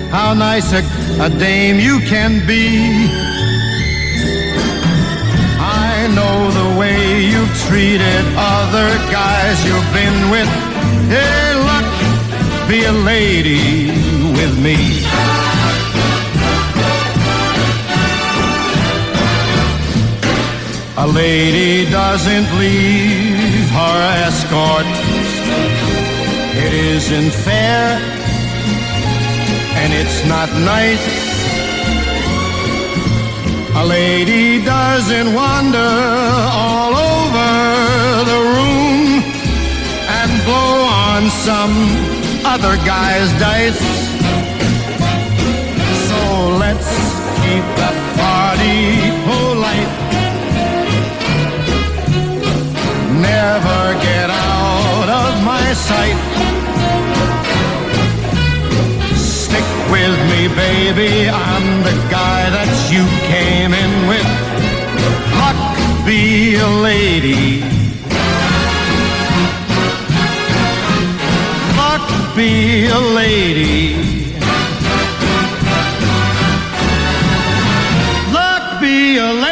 how nice a dame you can be. I know the way you've treated other guys you've been with. Hey, luck, be a lady with me. A lady doesn't leave her escort. It isn't fair, and it's not nice. A lady doesn't wander all over the room and blow on some other guy's dice. So let's keep the party polite. Never get out of my sight. Stick with me, baby, I'm the guy that you came in with. Luck, be a lady. Luck, be a lady. Luck, be a lady.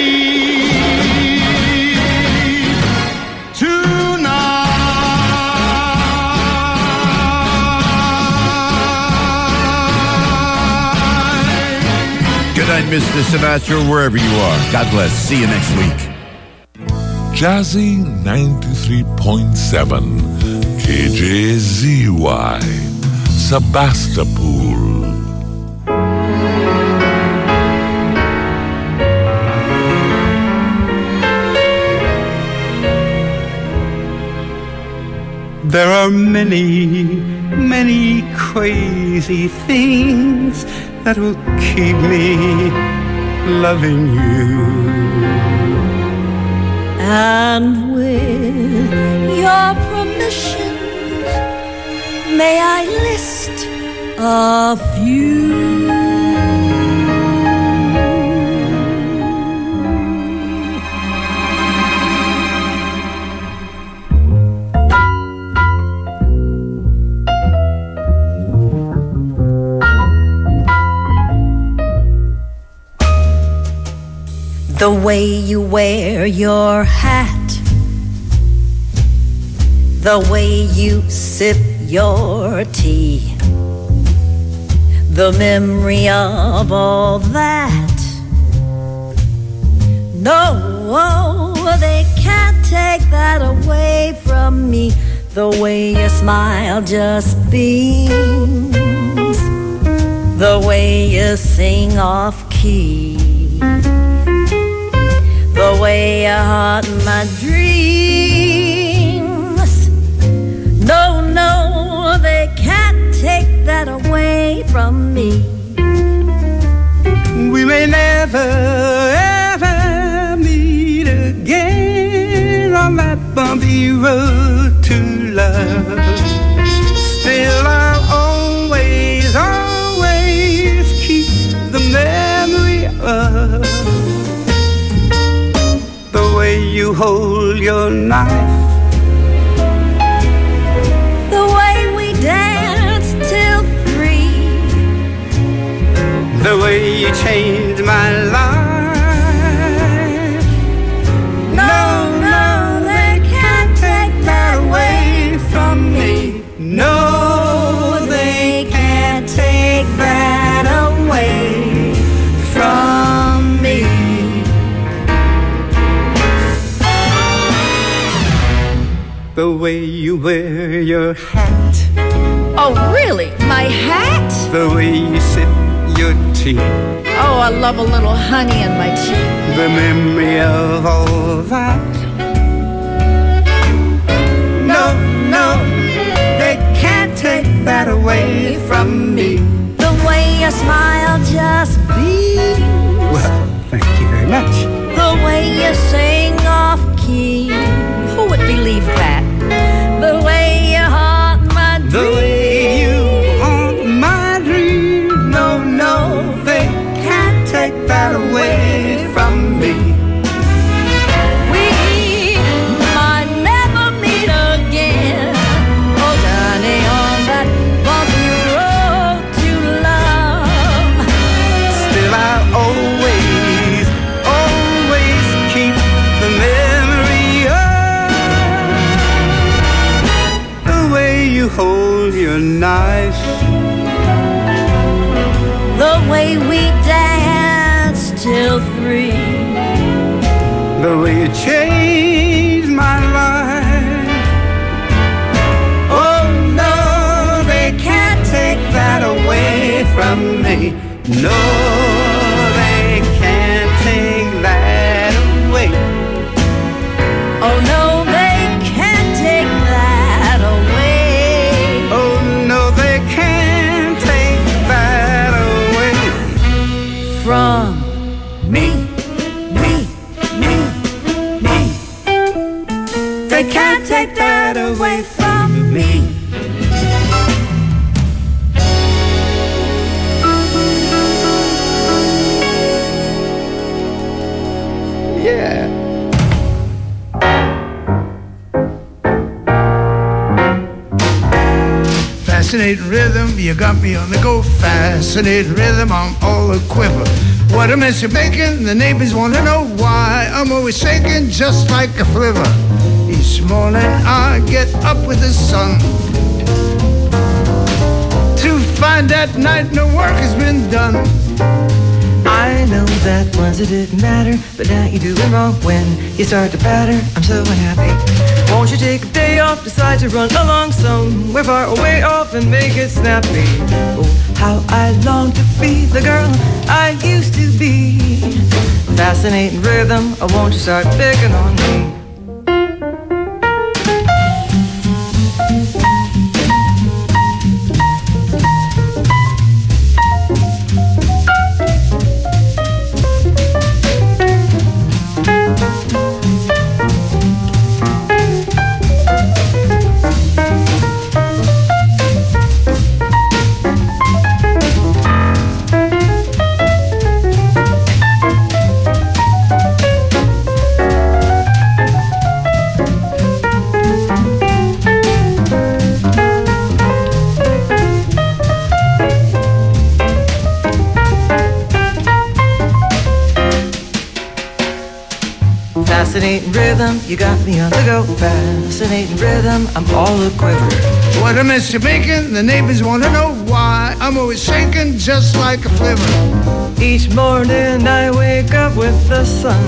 Mr. Sinatra, wherever you are. God bless. See you next week. Jazzy 93.7 KJZY Sebastopol. There are many, many crazy things that will keep me loving you. And with your permission, may I list a few? The way you wear your hat, the way you sip your tea, the memory of all that. No, they can't take that away from me. The way your smile just beams, the way you sing off key, the way you haunt my dreams. No, no, they can't take that away from me. We may never, ever meet again on that bumpy road to love. Still I'll always, always keep the memory of the way you hold your knife, the way we danced till 3, the way you changed my life. No, no, they can't take that away from me. No, they can't take that away from me. The way you wear your hat. Oh, really? My hat? The way you sip your tea. Oh, I love a little honey in my tea. The memory of all that. No, no, they can't take that away from me. The way your smile just beams. Well, thank you very much. The way you sing off key. Who would believe that? The way you haunt my dreams. The way you haunt my dreams. No, no, they can't take that away from me. We might never meet again. Oh, Johnny, on that bumpy road to love. nice. The way we danced till 3. The way you changed my life. Oh no, they can't take that away from me. No, they can't take that away. Oh no, they can't take that away. Oh no, they can't take that away From me. They can't take that away from me. Yeah. Fascinating rhythm, you got me on the go. Fascinating rhythm, I'm all a quiver. What a mess you're making, the neighbors want to know why. I'm always shaking just like a flivver. Each morning I get up with the sun to find that night no work has been done. I know that once it didn't matter, but now you do it wrong when you start to patter. I'm so unhappy. Won't you take a day off, decide to run along somewhere far away off and make it snappy? Oh, how I long to be the girl I used to be. Fascinating rhythm, oh, won't you start picking on me? Fascinating rhythm, you got me on the go. Fascinating rhythm, I'm all a quiver. What a mess you're making, the neighbors want to know why. I'm always shaking just like a flivver. Each morning I wake up with the sun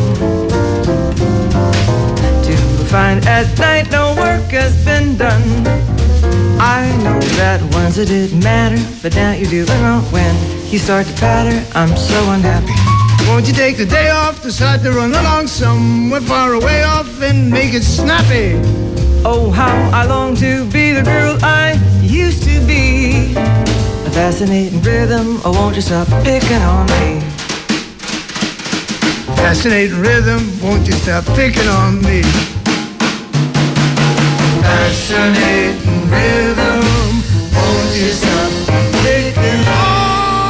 to find at night no work has been done. I know that once it didn't matter, but now you do it wrong when you start to patter. I'm so unhappy. Won't you take the day off, decide to run along somewhere far away off and make it snappy? Oh, how I long to be the girl I used to be. A fascinating rhythm, oh, won't you stop picking on me? Fascinating rhythm, won't you stop picking on me? Fascinating rhythm, won't you stop picking on me?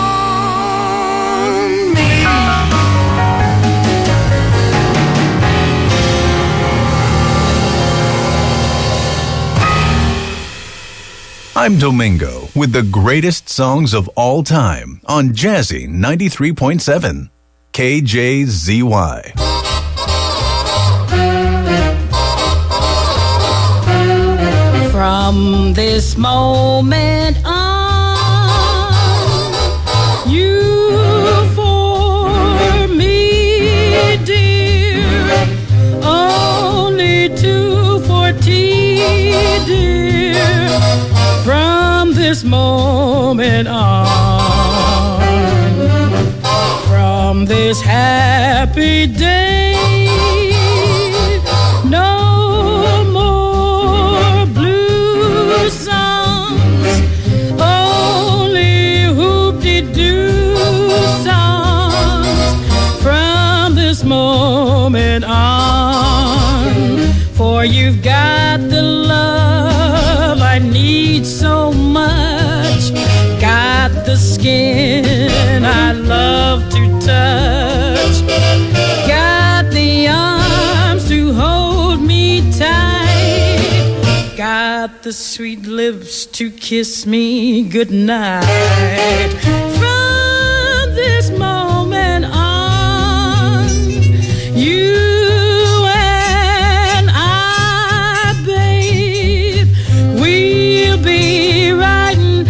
I'm Domingo with the greatest songs of all time on Jazzy 93.7 KJZY. From this moment on, you for me, dear, only 2:40, dear. From this moment on, from this happy day, no more blue songs, only hoop-de-doo songs. From this moment on, for you've got the love I need so much, got the skin I love to touch, got the arms to hold me tight, got the sweet lips to kiss me goodnight. From this moment on, you and I, babe, we'll be riding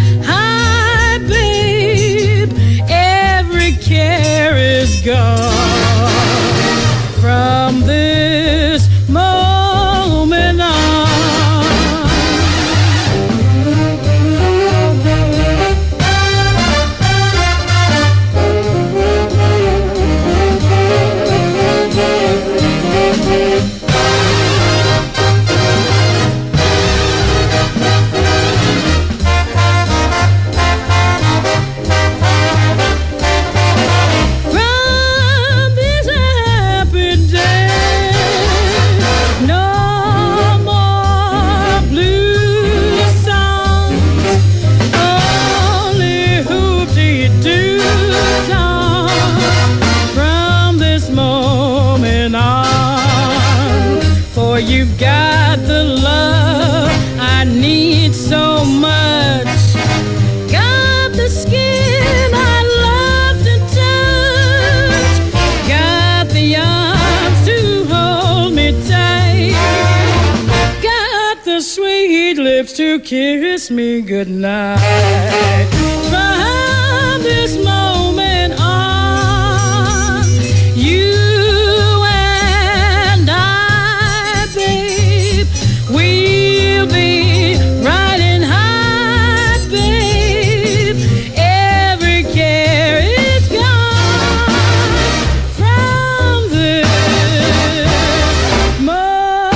lips to kiss me goodnight. From this moment on, you and I, babe, we'll be riding high, babe. Every care is gone from this moment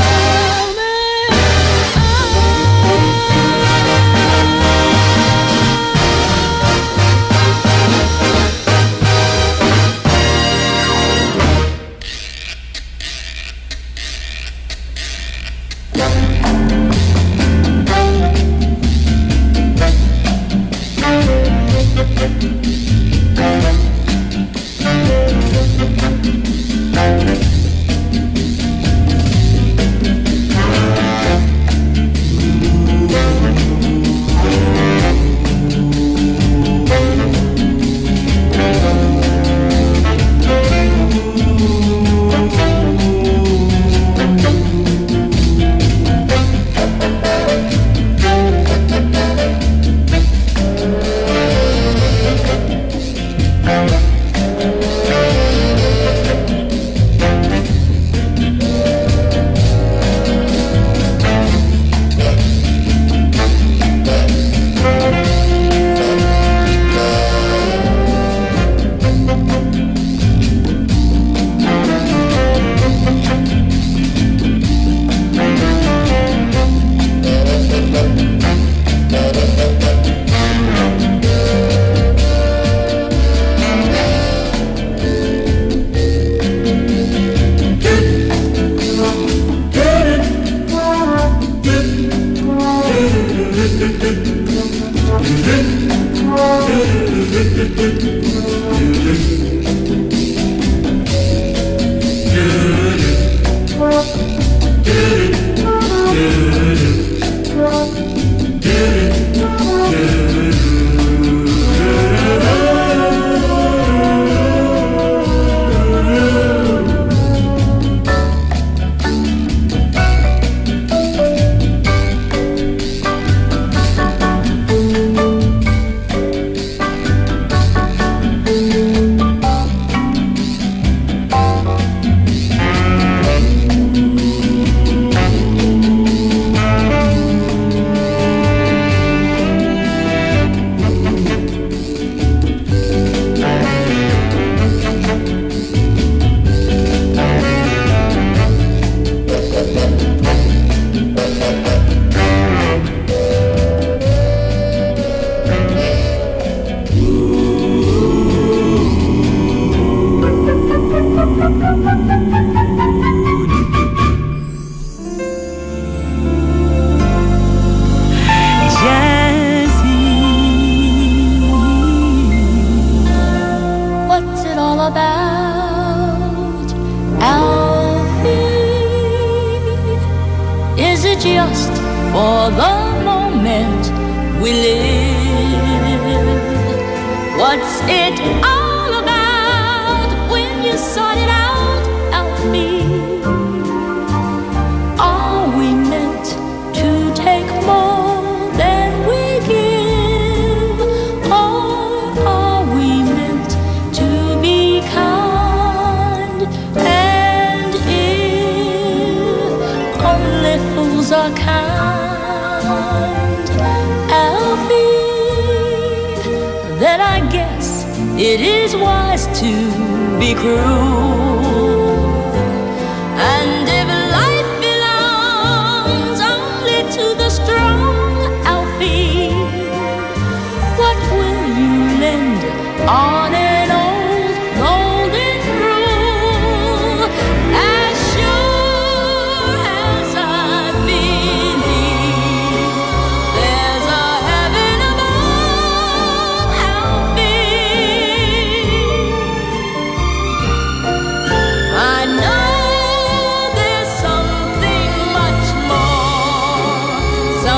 just for the moment we live. What's it all about when you sort it out, Alfie? Are we meant to take more than we give? Or are we meant to be kind? And if only fools are kind, Alfie, then I guess it is wise to be cruel. And if life belongs only to the strong, Alfie, what will you lend on an old golden rule? As sure as I believe there's a heaven above, Alfie, I know there's something much more,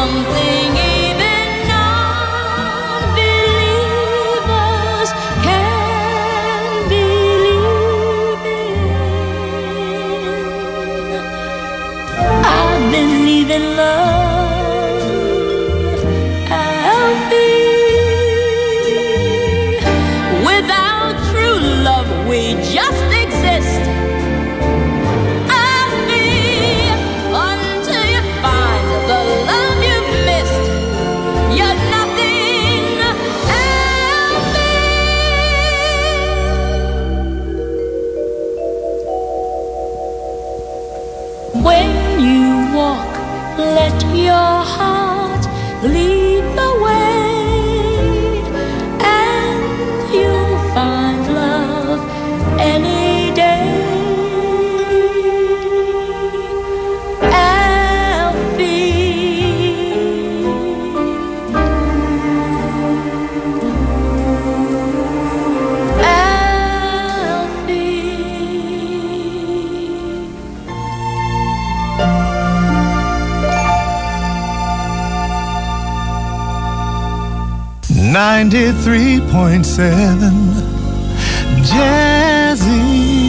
something even non-believers can 93.7 Jazzy.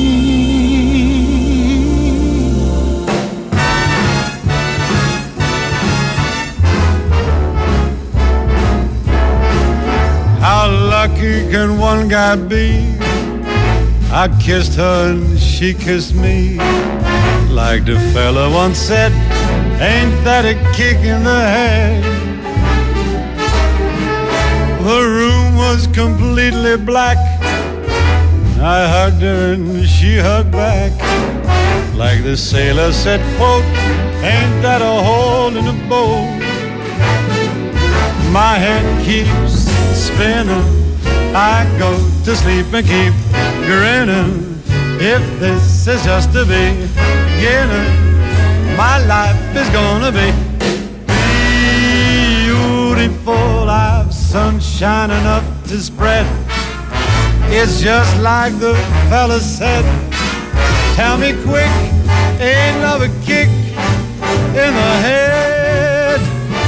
How lucky can one guy be? I kissed her and she kissed me. Like the fella once said, ain't that a kick in the head? The room was completely black. I hugged her and she hugged back. Like the sailor said, quote, ain't that a hole in the boat? My head keeps spinning. I go to sleep and keep grinning. If this is just the beginning, my life is gonna be beautiful. I've sunshine enough to spread. It's just like the fella said. Tell me quick, ain't love a kick in the head?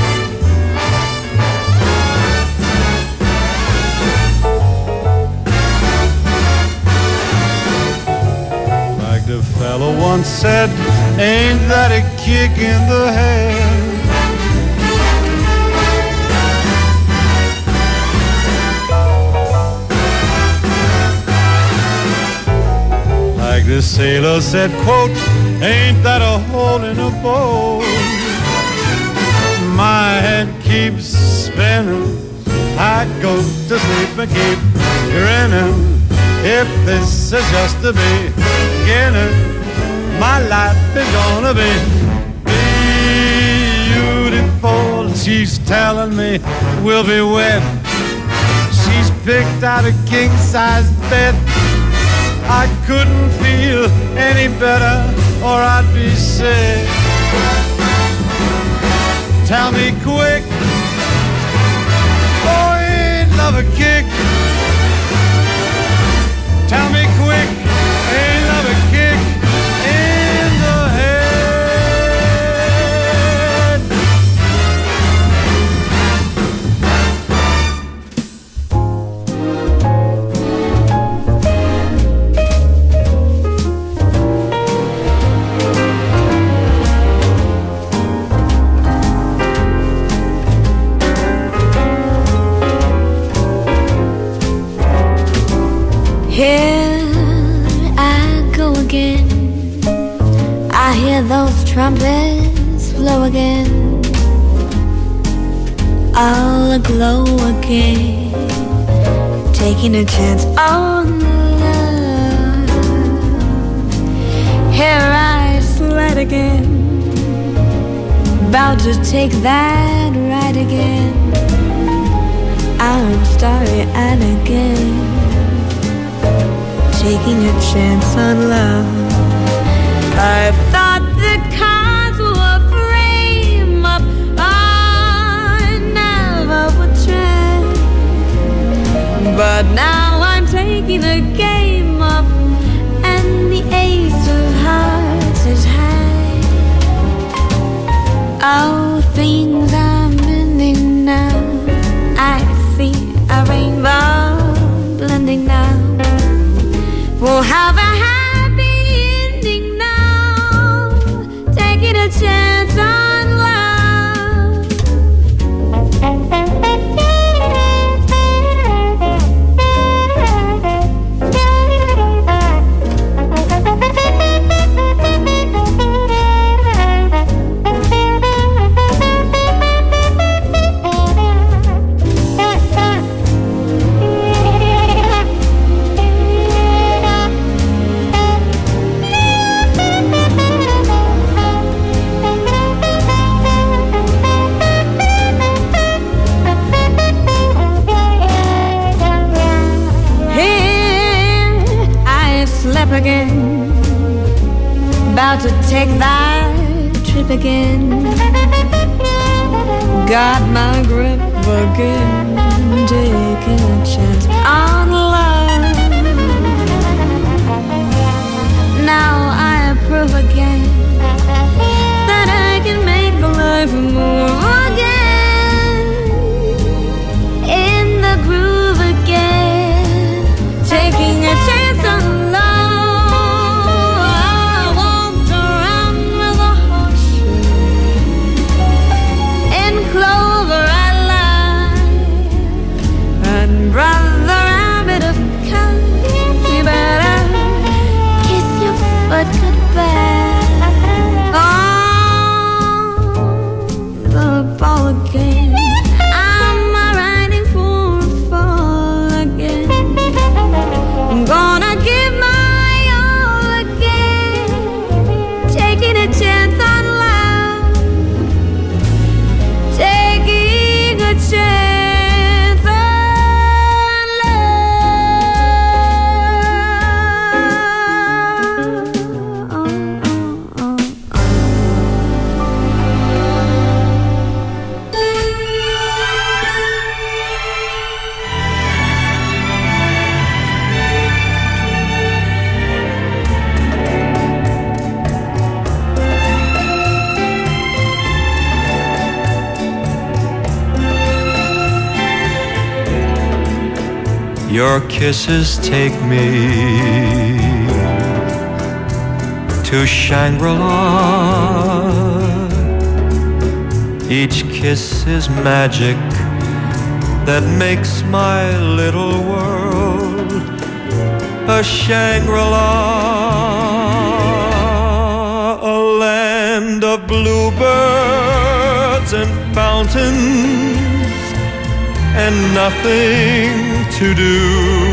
Like the fella once said, ain't that a kick in the head? Like the sailor said, quote, ain't that a hole in a boat? My head keeps spinning. I go to sleep and keep grinning. If this is just the beginning, my life is gonna be beautiful. She's telling me we'll be wed. She's picked out a king-size bed. I couldn't feel any better or I'd be sick. Tell me quick, oh, ain't love a kick? Tell me quick, ain't love a kick in the head? Here I go again. I hear those trumpets blow again, all aglow again, taking a chance on love. Here I sled again, about to take that ride again. I'm starry-eyed again, taking a chance on love. I thought the cards were frame up, I never would try. But now I'm taking the game up, and the ace of hearts is high. Oh, things are mending now. I see a rainbow blending now. We'll have a happy ending now, taking a chance on love. Again, about to take that trip again. Got my grip again, taking a chance on love. Now I approve again that I can make life move again in the groove Your kisses take me to Shangri-La. Each kiss is magic that makes my little world a Shangri-La, a land of bluebirds and fountains and nothing to do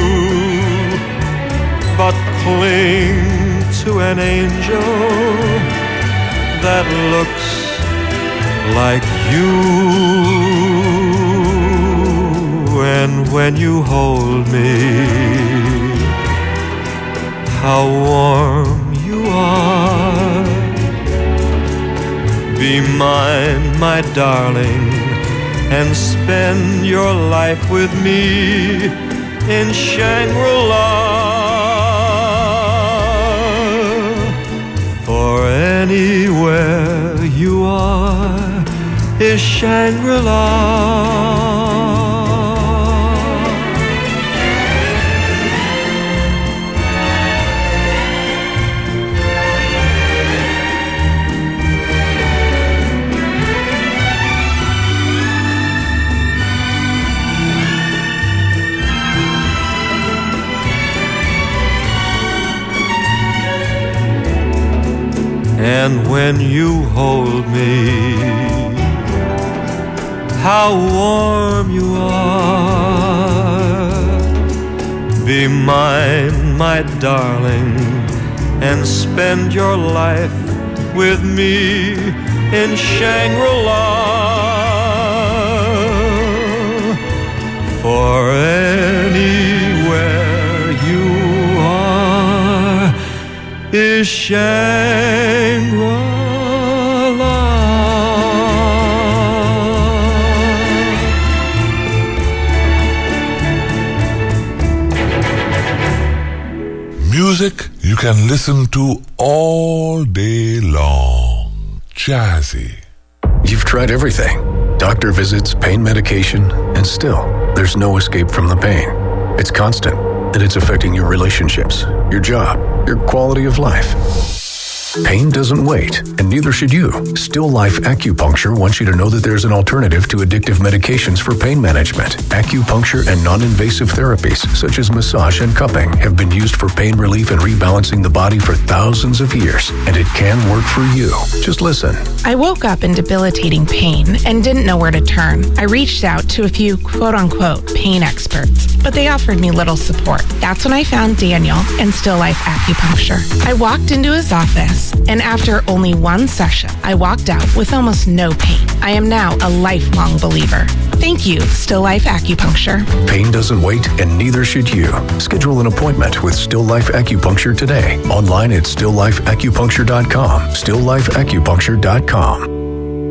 but cling to an angel that looks like you. And when you hold me, how warm you are. Be mine, my darling, and spend your life with me in Shangri-La. For anywhere you are is Shangri-La. And when you hold me, how warm you are. Be mine, my darling, and spend your life with me in Shangri-La. For anywhere you are is Shangri-La. Music you can listen to all day long. Jazzy. You've tried everything. Doctor visits, pain medication, and still, there's no escape from the pain. It's constant, and it's affecting your relationships, your job, your quality of life. Pain doesn't wait, and neither should you. Still Life Acupuncture wants you to know that there's an alternative to addictive medications for pain management. Acupuncture and non-invasive therapies, such as massage and cupping, have been used for pain relief and rebalancing the body for thousands of years, and it can work for you. Just listen. I woke up in debilitating pain and didn't know where to turn. I reached out to a few quote-unquote pain experts, but they offered me little support. That's when I found Daniel and Still Life Acupuncture. I walked into his office, and after only one session, I walked out with almost no pain. I am now a lifelong believer. Thank you, Still Life Acupuncture. Pain doesn't wait, and neither should you. Schedule an appointment with Still Life Acupuncture today. Online at stilllifeacupuncture.com. stilllifeacupuncture.com.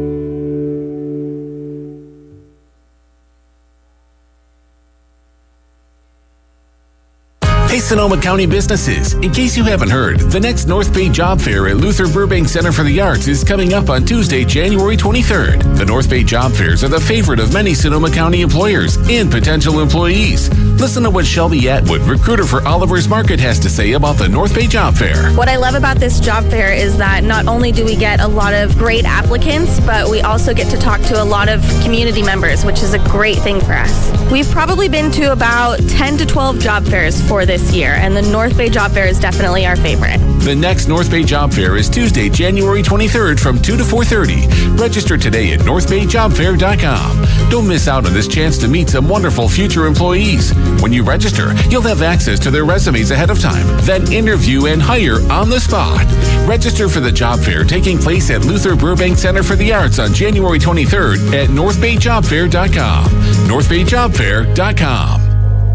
Hey, Sonoma County businesses. In case you haven't heard, the next North Bay Job Fair at Luther Burbank Center for the Arts is coming up on Tuesday, January 23rd. The North Bay Job Fairs are the favorite of many Sonoma County employers and potential employees. Listen to what Shelby Atwood, recruiter for Oliver's Market, has to say about the North Bay Job Fair. What I love about this job fair is that not only do we get a lot of great applicants, but we also get to talk to a lot of community members, which is a great thing for us. We've probably been to about 10 to 12 job fairs for this year, and the North Bay Job Fair is definitely our favorite. The next North Bay Job Fair is Tuesday, January 23rd from 2 to 4:30. Register today at northbayjobfair.com. Don't miss out on this chance to meet some wonderful future employees. When you register, you'll have access to their resumes ahead of time, then interview and hire on the spot. Register for the job fair taking place at Luther Burbank Center for the Arts on January 23rd at northbayjobfair.com. northbayjobfair.com.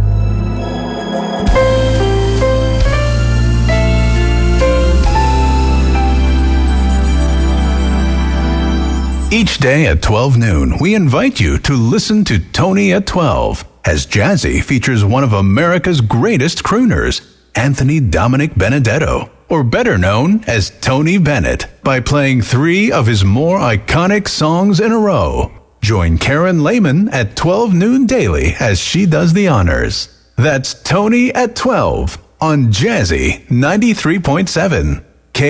Each day at 12 noon, we invite you to listen to Tony at 12, as Jazzy features one of America's greatest crooners, Anthony Dominic Benedetto, or better known as Tony Bennett, by playing 3 of his more iconic songs in a row. Join Karen Lehman at 12 noon daily as she does the honors. That's Tony at 12 on Jazzy 93.7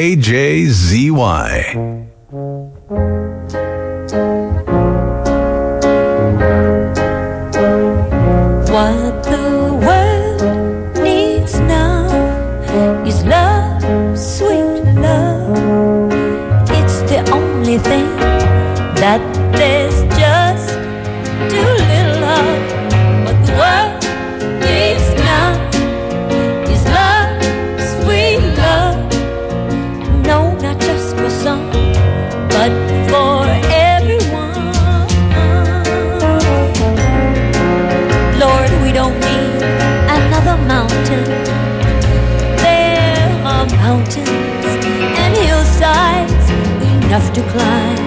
KJZY. What the world needs now is love, sweet love. It's the only thing that there's just too little of. What the world needs now is love, sweet love. No, not just for some, but for everyone. Lord, we don't need another mountain. There are mountains and hillsides enough to climb.